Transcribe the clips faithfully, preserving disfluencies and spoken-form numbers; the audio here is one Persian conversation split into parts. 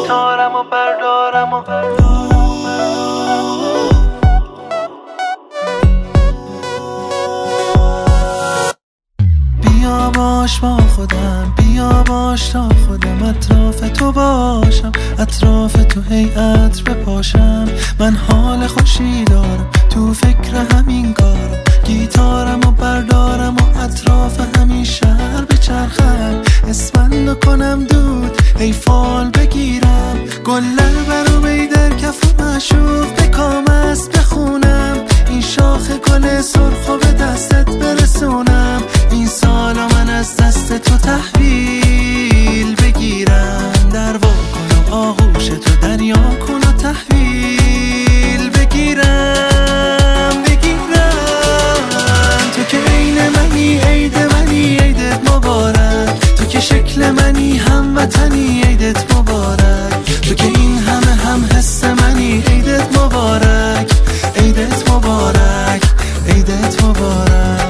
گیتارم و بردارم و بیا باش با خودم، بیا باش تا خودم اطراف تو باشم، اطراف تو هی عطر بپاشم. من حال خوشی دارم، تو فکر همین کارم، گیتارم و بردارم و اطراف همین شهر بچرخم، اسفندو کنم دود ای فال بگیرم، گلر برو بیدر کف و معشوق بکام است بخونم، این شاخ گل سرخو به دستت برسونم، این سالا من از دست تو تحویل بگیرم، در وا کن و آغوش تو دریا کن و تحویل بگیرم بگیرم. تو که عین منی عید منی عیدت مبارک، تو که شکل منی هموطنی عیدت مبارک، تو که این همه هم حس منی عیدت مبارک عیدت مبارک عیدت مبارک.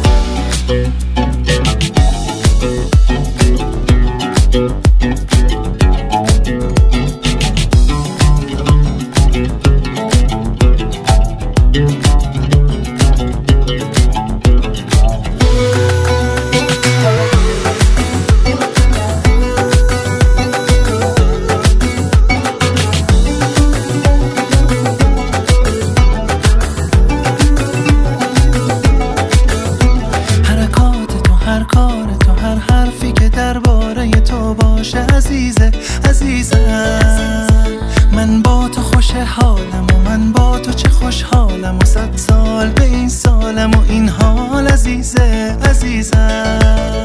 درباره تو باشه عزیزه عزیزم، من با تو خوش حالم و من با تو چه خوشحالم و صد سال به این سالم و این حال عزیزه عزیزم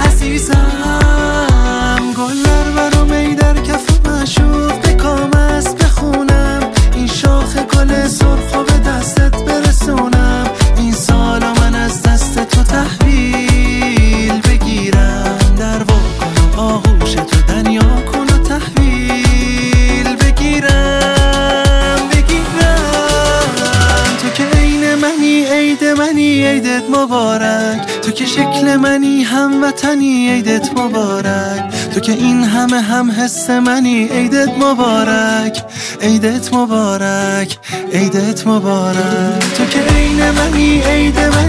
عزیزم. گلر برو می در کف و معشوق بکام است بخونم، این شاخ گل سرخو به دستت برسونم، این سالا من از دست تو تحویل بگیرم، در وا کن و آغوش تو دریا کن و تحویل بگیرم بگیرم. تو که عین منی عید منی عیدت مبارک، تو که شکل منی هموطنی عیدت مبارک، تو که این همه هم حس منی عیدت مبارک عیدت مبارک عیدت مبارک. تو که عین منی عید منی